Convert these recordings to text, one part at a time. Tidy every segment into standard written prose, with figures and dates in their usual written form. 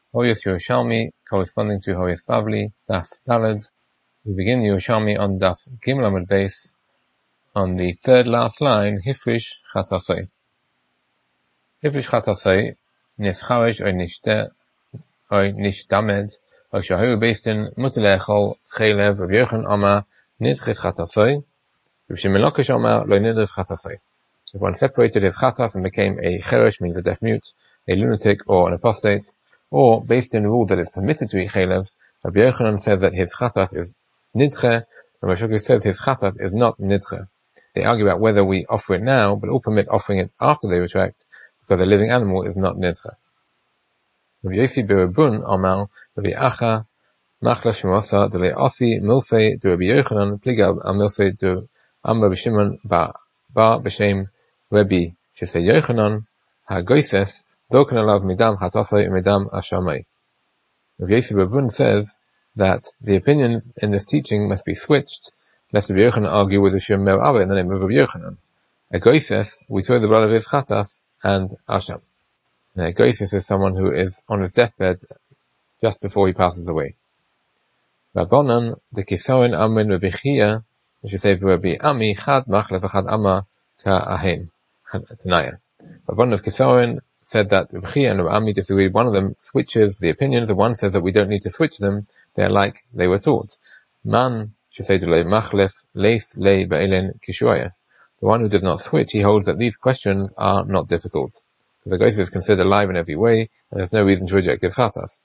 Hoyas Yerushalmi, corresponding to Hoyas Bavli, Daf Daled. We begin Yerushalmi on Daf Gimel Amud Beis, on the third last line, Hifrish Chatasei. Hifrish Chatasei, Nischaresh or Nishte, or Nishdamed, or Shahu Beistin, Mutilechol, Chelev, Rabbi Yochanan Amar, Nidchis Chatasei, Rabbi Shimon Lakish Amar, Lo Nidchis Chatasei. If one separated his chatas and became a cheresh, means a deaf mute, a lunatic, or an apostate, or based in rule that it's permitted to eat chelev, Rabbi Yochanan says that his chatas is nidche, and Rosh Hashanah says his chatas is not nidche. They argue about whether we offer it now, but all permit offering it after they retract, because a living animal is not nidche. Rabbi Yossi Berabun Amar, Rabbi Acha, Machla Shmosa, Dele Asi, Milsei, de Rabbi Yochanan, Pliga al Milsei, de Amr B'Shimon, Ba B'Shem, Rabbi Shesei Yochanan, HaGoises, Doken alav midam hatasai midam ashamai. Rabbi Yossi Berabun says that the opinions in this teaching must be switched, lest Rabbi Yochanan argue with Hashem Mer Abba in the name of Rabbi Yochanan. A Goises, we throw the blood of his chatas and asham. And a Goises is someone who is on his deathbed just before he passes away. Rabbanan, the Kisawen Amrin Rabbi Chia, we should say Rabbi Ami Chad Machlef Chad Amma Ka Ahen Tanaya. Rabbanan of Kisawen said that Rabbi Chia and Rabbi Ami disagreed. One of them switches the opinions, and one says that we don't need to switch them. They are like they were taught. Man should say to Le Machlef Leis Le Ba'elen Kishuaya. The one who does not switch, he holds that these questions are not difficult. The Goises is considered alive in every way, and there's no reason to reject his chatas.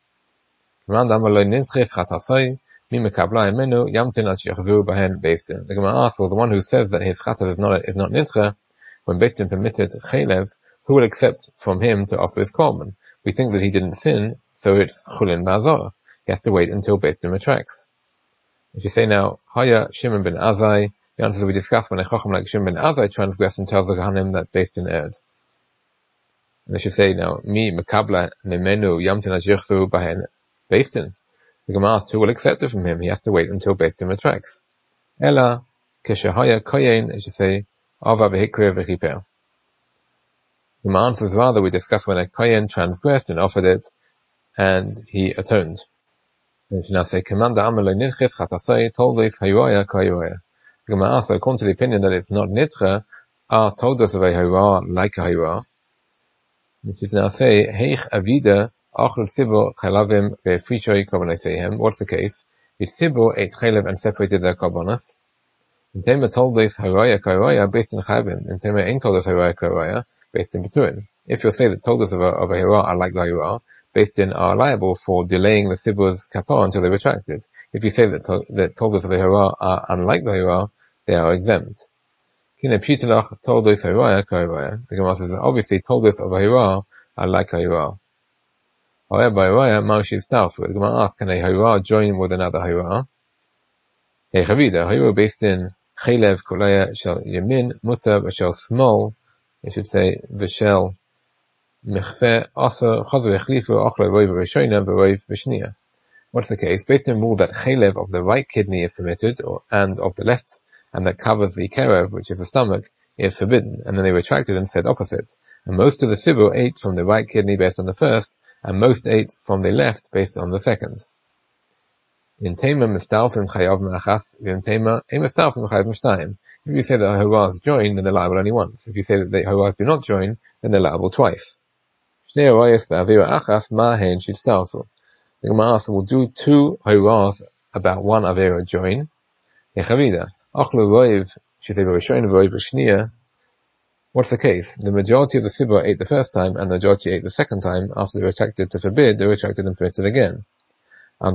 The Gemara asks, well, the one who says that his chatas is not nidche, when Beistin permitted chelev, who will accept from him to offer his korban? We think that he didn't sin, so it's chulin ba'azorah. He has to wait until Beistin retracts. If you say now, Haya Shimon ben Azai, the answer that we discussed when a chacham like Shimon ben Azai transgressed and tells the Kohanim that Beistin erred. And they should say now, Mi mekabla memenu yamtin ashirchu bahen Beistin. The Gemara asks, who will accept it from him? He has to wait until Beistin retracts. Ela keshahaya koyen, it should say, ava v'hikre v'chiper. The Gemara answers rather, we discussed when a kohen transgressed and offered it, and he atoned. And it should now say, Commander Amalei nidches chatasei toldos hayuaya koyuaya. The Gemara asks, according to the opinion that it's not nidche, are toldos of a hayuah like a hayuah? It should now say, heich avida what's the case? The tzibur ate chelev and separated their korbanos. In Tema told this haraya karaya based in chavim. In Tema ain't told us haraya karaya based in betuin. If you say that told us of a hira are like the hira, based in are liable for delaying the tzibur's kapar until they retracted. If you say that told us of a hira are unlike the hira, they are exempt. Kine pshitelach told us haraya karaya. The Gemara says that obviously told us of a hira are like a hira. However, by Raya, Maushi is doubtful. The Gemara asks, can a Hayra join with another Hayra? A Chavida, Hayra based in Chelev, Kolaya, Shel Yamin, Mutab, Shel Small, it should say, Vishel, Mechse, Asa, Chazer, Echlifu, Ochla, Roiv, Rishoina, Roiv, Vishnia. What's the case? Based on rule that Chelev of the right kidney is permitted, and of the left, and that covers the Kerev, which is the stomach, is forbidden. And then they retracted and said opposite. And most of the Sibur ate from the right kidney based on the first, and most ate from the left based on the second. In Tema mistalfim chayav me'achas, in Tema ein mistalfim chayav m'shtayim. If you say that Haras join, then they're liable only once. If you say that the Haras do not join, then they're liable twice. Shnei Arayos be'avira achas ma hein shitstalfu. The Gemara asks, will do two Haras about one avera join? Yechavida. Achlu roiv, she say v'rishoin roiv v'shnia. What's the case? The majority of the Sibur ate the first time, and the majority ate the second time. After they retracted to forbid, they retracted and permitted again. The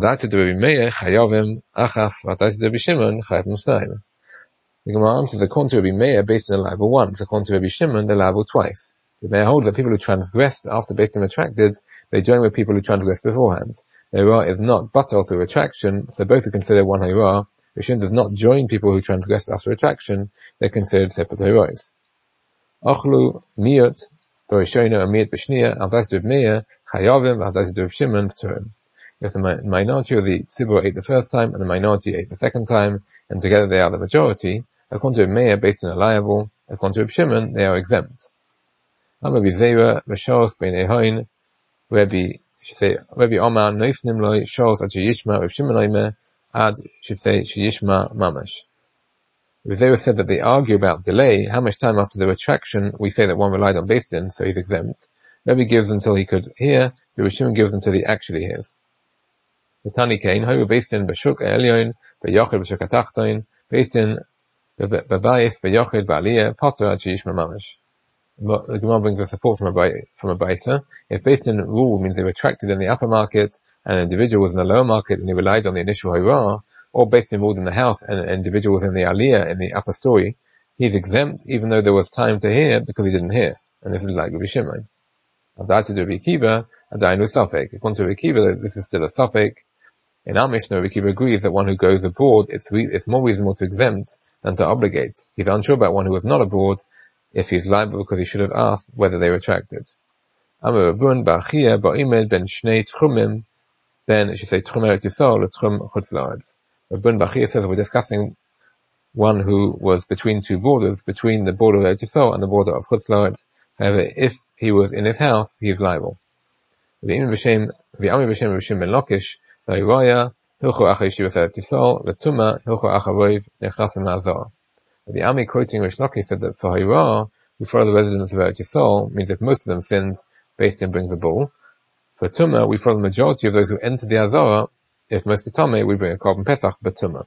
Gemara answers, according to Rabbi Meir, based on the liable once. According to Rabbi Shimon, they're liable twice. Rabbi Meir holds that people who transgressed after based on retracted, they join with people who transgressed beforehand. The Hayra is not batal through retraction, so both are considered one Hayra. Rabbi Shimon does not join people who transgressed after retraction, they're considered separate Hayras. Achlu miyot b'rishoina and miyot b'shnia avdas d'Reb Meir chayavim avdas d'Reb Shimon p'turim. If the minority of the tzibur ate the first time and the minority ate the second time, and together they are the majority, according to Reb Meir, based on a liable, according to Reb Shimon, they are exempt. Rabbi Zera v'shos ben ehoin Rabbi should say, Rabbi Omar, Noifnim Loi, Shols Ad Sheyishma, Rav Shimon Omer, Ad, should say, Sheyishma Mamash. If they were said that they argue about delay, how much time after the retraction we say that one relied on Beis Din, so he's exempt. Rabbi gives until he could hear, Rav Shimon gives until he actually hears. The Tani Kain, Hoyu Beis Din B'Shuk Elyon, B'Yochid B'Shuk HaTachton, Beis Din B'Bayis B'Yochid B'Aliyah, Potter Ad Sheyishma Mamash. The Gemara brings the support from a Baisa. If Beis Din rule means they retracted in the upper market, and an individual was in the lower market and he relied on the initial Horah, or Beis Din ruled in the house and an individual was in the Aliyah, in the upper story, he's exempt even though there was time to hear because he didn't hear. And this is like Rabbi Shimon. According to Rabbi Akiva, this is still a Safek. In our Mishnah, Rabbi Akiva agrees that one who goes abroad, it's more reasonable to exempt than to obligate. He's unsure about one who was not abroad, if he's liable because he should have asked whether they retracted. Amar Rabun Ba'achia Ba'imed Ben Shnei Tchumim, then it should say Tchum Eretz Yisrael Tchum Chutz La'aretz. Rabun Ba'achia says we're discussing one who was between two borders, between the border of Eretz Yisrael and the border of Chutz La'aretz. However, if he was in his house, he is liable. V'imi b'shem Rav Shimon ben Lakish La'iraya Hilchu Achei Shivas Eretz Yisrael L'Tuma Hilchu Acharoiv Nechnasim La'azor. The Ami quoting Rish Lakish said that for Hirah, we follow the residents of Eretz Yisrael, means if most of them sinned, Beis Din brings a bull. For Tumah, we follow the majority of those who enter the Azara, if most of Tameh, we bring a Korban Pesach b'Tumah.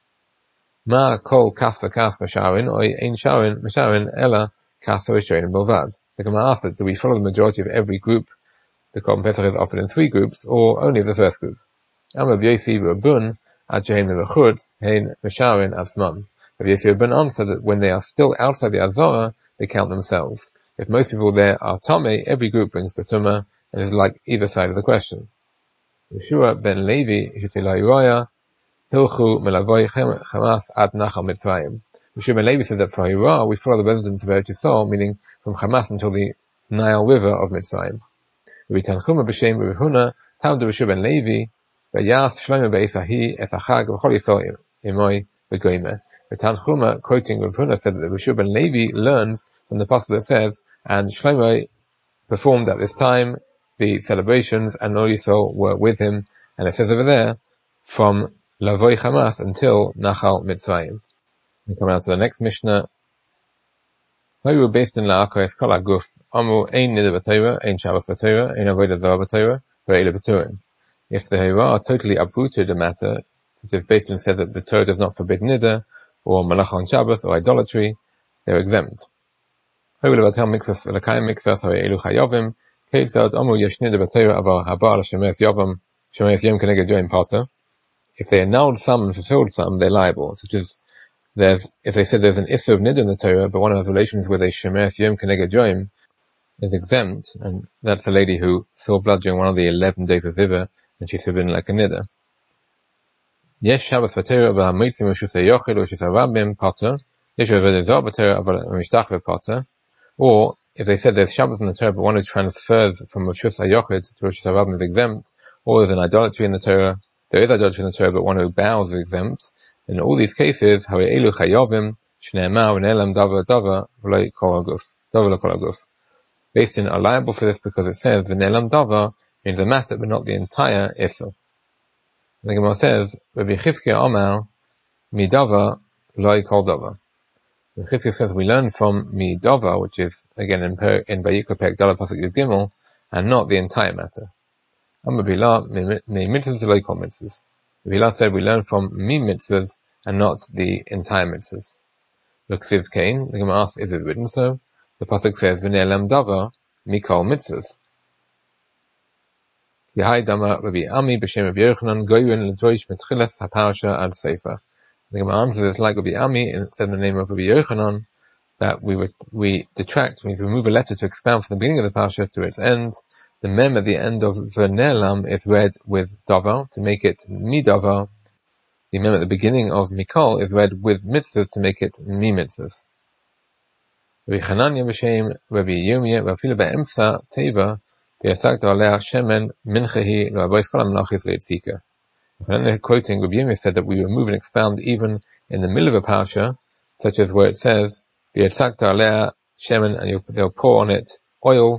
Ma kol kas v'kas v'sharin, or ein sharin v'sharin, ela kas v'sharin b'lvad. The Gemara asked, do we follow the majority of every group? The Korban Pesach is offered in 3 groups, or only the first group? Amar B'Yosi B'Rabun, ad shehein v'chutz, hein v'sharin avzman. Rabbi Yossi ben answered that when they are still outside the Azara, they count themselves. If most people there are Tameh, every group brings B'Tumah, and is like either side of the question. Yeshua ben Levi, he should say La'iraya, Hilchu Melavoy Chamas ad Nachal Mitzrayim. Yeshua ben Levi said that for Hirah, we follow the residents of Eretz Yisrael, meaning from Hamas until the Nile River of Mitzrayim. Rabbi Tanchuma b'Shem Rabbi Huna, Tam de Yeshua ben Levi, V'yas Shlomo be'esahi esachag v'chol Yisrael imoi v'goyme. The Tanchuma, quoting Rav Huna, said that Yeshua ben Levi learns from the pasuk that says, and Shlomo performed at this time the celebrations, and all Yisrael were with him, and it says over there, from Lavoy Hamas until Nachal Mitzrayim. We come out to the next Mishnah. Hoyu Beis Din la'akos kol haguf, amru ein neder b'Torah, ein Shabbos b'Torah, ein avodah zarah b'Torah, ve'ele b'Turim. If the Hirah totally uprooted the matter, such as Beis Din said that the Torah does not forbid neder, or malacha on Shabbos, or idolatry, they're exempt. Hoyu levatel mixas v'lekayim mixas, hoyu elu chayovim, keitzad amru yesh neder b'Torah aval haba l'shemeres yovam, shemeres yom keneged yoim pater. If they annulled some and fulfilled some, they're liable. Such as if they said there's an issur of nidr in the Torah, but one has relations with a shemeres yom keneged yoim, is exempt, and that's a lady who saw blood during one of the 11 days of Ziva, and she's forbidden like a nidr. Yesh Shabbos b'Torah aval hamitzim u'shusei yochid u'shusei rabim pater. Yesh avodah zarah b'Torah aval mishtachve pater. Or if they said there's Shabbos in the Torah, but one who transfers from Rishus HaYochid to Rishus HaRabim is exempt, or there's an idolatry in the Torah, there is idolatry in the Torah, but one who bows is exempt. In all these cases, Hare Elu Chayovim, Shne'emar V'ne'elam Dava Dava V'loi Kol HaGuf, Dava V'loi Kol HaGuf. Beis Din are liable for this because it says V'ne'elam Dava means the matter, but not the entire Issur. The Gemara says, Rabbi Chizkiah Omar, Midava Loi Kol Dava. Chizkiah says we learn from Midava, which is again in Vayikra Perek Daled Pasuk Yud Gimel, and not the entire matter. Amar Bila me mitzvahs loy kol mitzvahs. Bila said we learn from me mitzvahs and not the entire mitzvahs. Look, Siv Kain, the Gemara asks, is it written so? The pasuk says v'ne'elam dava mikol mitzvahs. Yahai dama Rabbi Ami b'shem Rabbi Yochanan goyren l'droish metchilas haparasha ad seifa. The Gemara answers this like Rabbi Ami, and it said in the name of Rabbi Yochanan that we detract, means remove a letter to expound from the beginning of the parasha to its end. The mem at the end of v'ne'elam is read with davar to make it midava. The mem at the beginning of mikol is read with mitzvahs to make it mi mitzvahs. Rabbi Chananya b'shem Rabbi Yirmiyah v'afilu ba'emsa teva v'yasakta alea shemen minchehi l'abois kol ha'melachis le'etzika. Chananya quoting Rabbi Yirmiyah said that we remove and expound even in the middle of a parasha, such as where it says v'yasakta alea shemen, and they'll pour on it oil,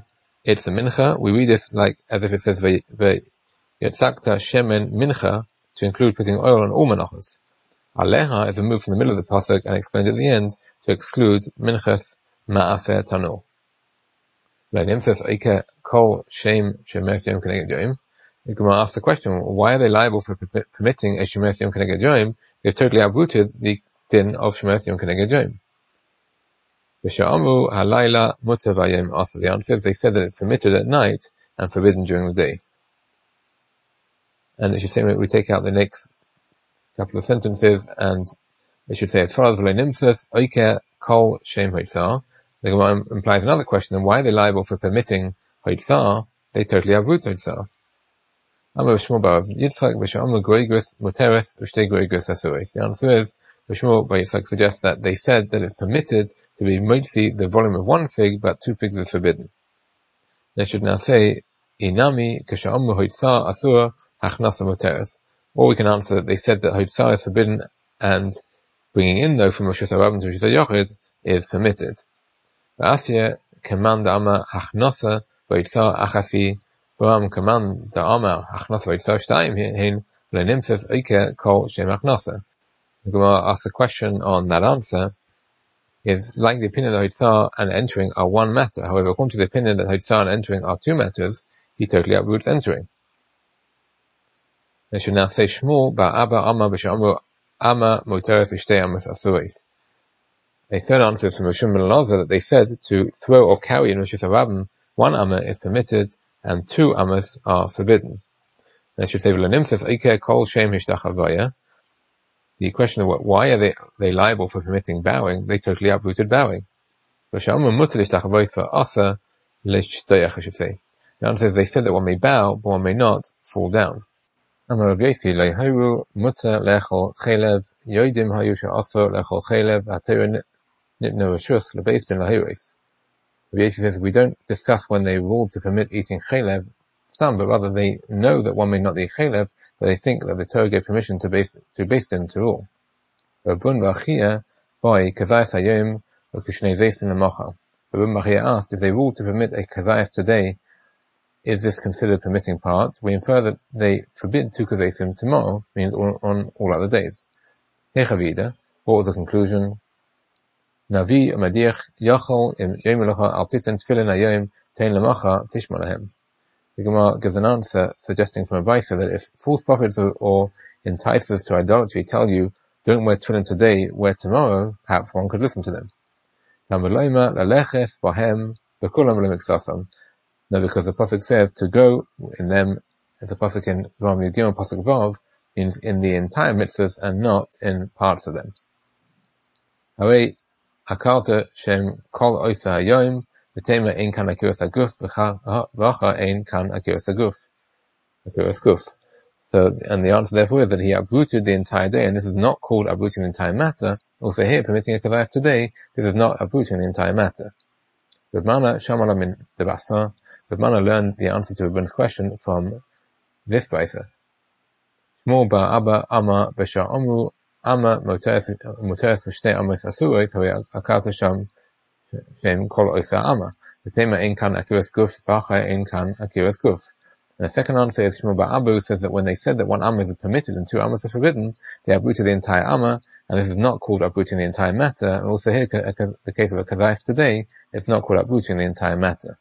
it's a mincha. We read this like as if it says V'yitzakta shemen mincha, to include putting oil on all menachos. Aleha is removed from the middle of the pasuk and explained at the end to exclude minchas ma'aser tanur. Le'nim says Eike kol shem shemer yom keneged yom. The Gemara asks the question, why are they liable for permitting a shemer yom keneged yom? They've totally uprooted the din of shemer yom keneged yom. V'sha'amu halayla mutar v'yom asur. The answer is they said that it's permitted at night and forbidden during the day. And it should say we take out the next couple of sentences, and it should say as far as Le'nimtzas Oike kol shem hoitzar. The Gemara implies another question, then why are they liable for permitting hoitzar? They totally uproot hoitzar. Amar Shmuel bar Yitzchak v'sha'amu goigus muteres v'shtei goigus asuros. The answer is Shmuel bar Yitzchak suggests that they said that it's permitted to be motzi the volume of one fig, but two figs is forbidden. They should now say inami k'sha'amu hoitzar asur hachnasa muteres. Or we can answer that they said that hoitzar is forbidden and bringing in though from Rosh Hashanah to Rosh Hashanah is permitted. V'asya keman da'ama hachnasa v'hoitzar achasi v'am keman da'ama hachnasa v'hoitzar shtayim hein le'nimtzas oike kol shem hachnasa. The Gemara asks a question on that answer. Is like the opinion that hoitzar and entering are one matter. However, according to the opinion that hoitzar and entering are two matters, he totally uproots entering. They should now say Shmuel bar Abba Amma b'sha'amru Amma moteres v'shtei amas asuros. A third answer is from Rishon ben Elazar that they said to throw or carry in Rosh Hashanah one amma is permitted and two ammas are forbidden. They should say v'lenimtzas eike kol shem hishtachavaya. The question of why are they liable for permitting bowing? They totally uprooted bowing. V'sha'amru mutar hishtachavaya for asa l'shtayach, I should say. The answer is they said that one may bow, but one may not fall down. Amar Rav Yosi le'hayu mutar lechol chelev yoidim hayu she'asur lechol chelev ha'torah nitnu reshus lebeis din lahiris. Rav Yosi says we don't discuss when they ruled to permit eating chelev, but rather they know that one may not eat chelev, but they think that the Torah gave permission to beis din to rule. Rabun Bachia by kazayas hayom u'kishnei zeisin l'mocha. Rabun Bachia asked if they ruled to permit a kazayas today, is this considered permitting part? We infer that they forbid two kazaysim tomorrow, means on all other days. Hechavida, what was the conclusion? Navi Madiach Yachol im Yom Melocha al Titan Tfilin Hayom Tein Lamacha Tishma Lahem. The Gemara gives an answer suggesting from a Baisa that if false prophets or enticers to idolatry tell you, don't wear tefillin today, wear tomorrow, perhaps one could listen to them. Tamaloima laleches bahem bekulam lemixasam. No, because the pasuk says to go in them, as the pasuk in Vav Yudiyom pasuk Vav, means in the entire mitzvahs and not in parts of them. Hawei akarta shem kol oisa hayom v'tema ein kan akiras haguf v'acha ein kan akiras guf. So, and the answer therefore is that he uprooted the entire day, and this is not called uprooting the entire matter. Also here, permitting a kazayas today, this is not uprooting the entire matter. Rav Mana shamala min debasa. Rav Mana learned the answer to Rabban's question from this brisa. Shmuel bar Abba Amma b'sha'amru Amma moteres v'shtei amos asuros hoi akarta sham shem kol oisa Amma v'tema ein kan akiras guf v'acha ein kan akiras guf. And the second answer is Shmuel bar Abba, who says that when they said that one amma is permitted and two ammas are forbidden, they uprooted the entire amma, and this is not called uprooting the entire matter. And also here, the case of a kazayas today, it's not called uprooting the entire matter.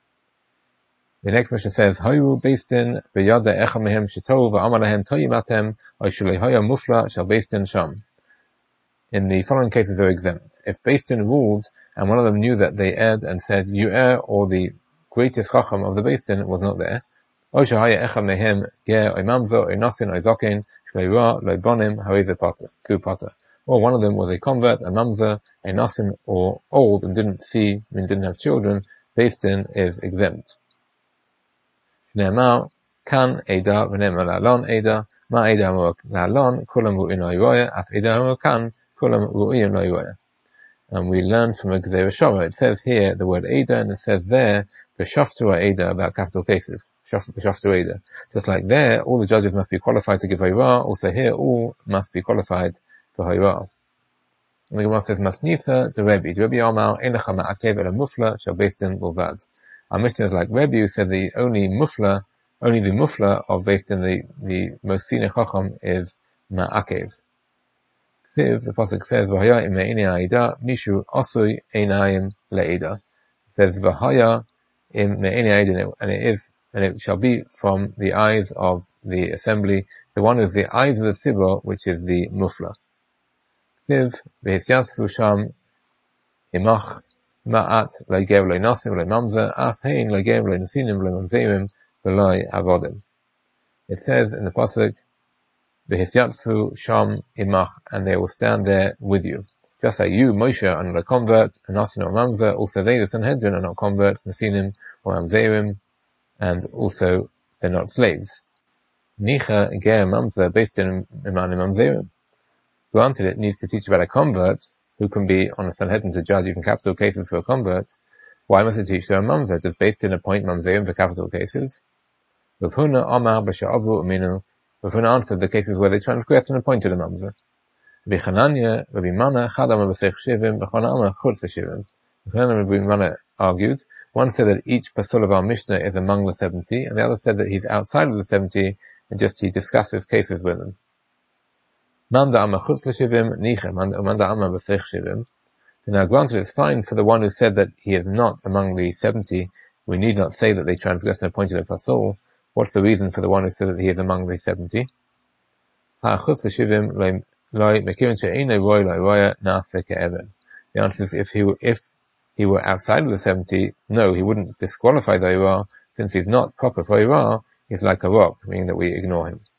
The next mission says, Hayu beistin v'yada echa mehem shetohu v'amar lahem toyimatem or shalei haya mufla shal beistin sham. In the following cases they're exempt. If beistin ruled and one of them knew that they erred and said, you err, or the greatest chacham of the beistin was not there, or shahaya echa mehem ger or mamzer or nasin or zokin shalei ra lo bonim ha'eveh pata. Or one of them was a convert, a mamzer, a nasin, or old and didn't have children, beistin is exempt. Ne'emar kan eda v'ne'emar la'alon eda ma eda hamor la'alon kulam ru'in lo yiroya af eda hamor kan kulam ru'in lo yiroya. And we learn from a Gezerah Shora. It says here the word eda, and it says there b'shaftu eda about capital cases. B'shaftu eda. Just like there, all the judges must be qualified to give hayra. Also here, all must be qualified for hayra. And the Gemara says masnisa to Rebbe. To Rebbe Amar ein lecha ma'akev el mufla shel beis din bilvad. Our Mishnah is like Rebbe, who said the only the mufla of based in the most senior chacham is ma'akev. Ksiv, the pasuk says, V'haya im me'inei ha'ida, mishu asui einayim le'ida. It says, V'haya im me'inei ha'ida, and it shall be from the eyes of the assembly, the one is the eyes of the tzibur, which is the mufla. Ksiv, v'hisyasfu sham imach ma'at le'gev le'nasim le'mamzer, af hein le'gev le'nasinim le'mamzerim v'loi avodim. It says in the pasuk, V'hisyatfu sham imach, and they will stand there with you. Just like you, Moshe, are not a convert, and Nasin or Mamzer, also they, the Sanhedrin, are not converts, Nasinim or Mamzerim, and also they're not slaves. Nicha ger Mamzer, based in Iman Mamzerim. Granted, it needs to teach about a convert, who can be on a Sanhedrin to judge even capital cases for a convert. Why must it teach them a Mamzer, just based in a point Mamzerim for capital cases? V'huna Amar b'sha'avu uminu, Rafuna answered the cases where they transgressed and appointed a mamzer. Rabbi Chananya, Rabbi Mana, Chadam B'Seich Shivim, V'Chonama Chutz Shivim. Chananya and Rabbi Mana argued. One said that each pasul of our Mishnah is among the 70, and the other said that he's outside of the 70, and just he discusses cases with them. Manda Amma Chutz Shivim, Nicha, Manda Amma B'Seich Shivim. Now granted, it's fine for the one who said that he is not among the 70, we need not say that they transgressed and appointed a pasul. What's the reason for the one who said that he is among the 70? The answer is if he were outside of the 70, no, he wouldn't disqualify the Irah, since he's not proper for Irah, he's like a rock, meaning that we ignore him.